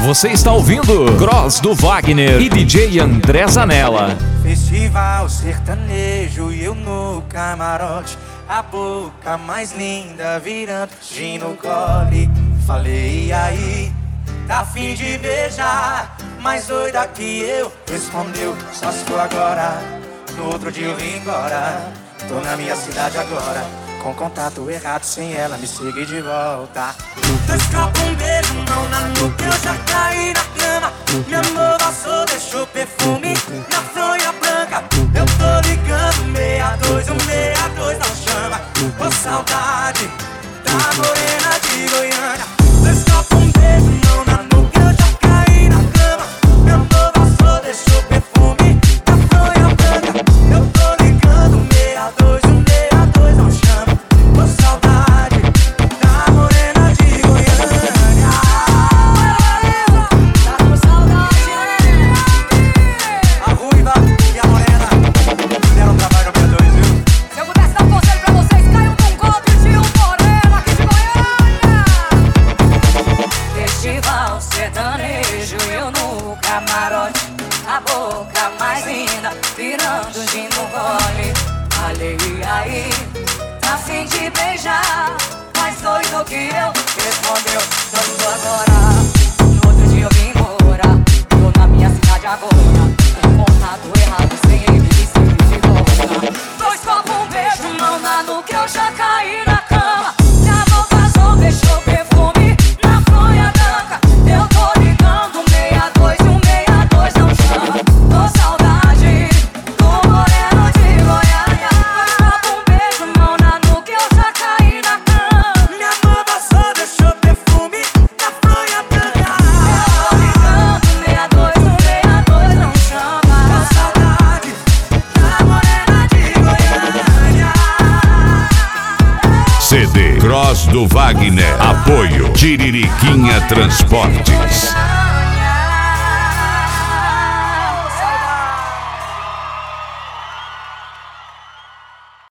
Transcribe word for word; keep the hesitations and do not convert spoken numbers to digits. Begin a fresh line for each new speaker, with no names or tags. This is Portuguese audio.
Você está ouvindo Cross do Wagner e D J André Zanella.
Festival sertanejo e eu no camarote, a boca mais linda virando gin no gole. Falei, e aí, tá afim de beijar? Mais doida que eu, respondeu, só se for agora. No outro dia eu vim embora, tô na minha cidade agora, com contato errado, sem ela me seguir de volta. Dois copos, um beijo, mão na nuca, eu já caí na cama. Minha amor passou, deixou perfume na fronha branca. Eu tô ligando, meia dois, um meia dois não chama. Ô saudade da morena de Goiânia. Dois copos, um beijo, mão na nuca, eu já caí na cama. Minha amor passou, deixou perfume na fronha branca. Eu tô ligando, meia dois, um meia dois não chama. Ô saudade da morena de Goiânia. Tá com saudade, a ruiva e a morena deram trabalho pra dois, viu?
Se eu pudesse dar um conselho pra vocês, caiam num golpe de um moreno aqui de Goiânia. Festival sertanejo, eu no camarote, a boca mais linda, virando gin no gole. Falei, e aí, tá afim de beijar? Mais doido que eu, respondeu, só estou agora. No outro dia eu vim embora, tô na minha cidade agora, com contato errado, sem ele me seguir de volta. Dois copos, um beijo, mão na nuca, eu já caí na cama. Minha mão passou, deixou perfume na fronha branca. Eu tô ligando, meia dois, um meia dois não chama. Tô saudade do moreno de Goiânia. Dois copos, um beijo, mão na nuca, eu já caí na cama.
Minha mão passou, deixou perfume na fronha branca.
Eu tô ligando, meia dois, um meia dois não chama.
Com saudade da morena de Goiânia.
C D Cross do Wagner. Apoio Tiririquinha Transportes.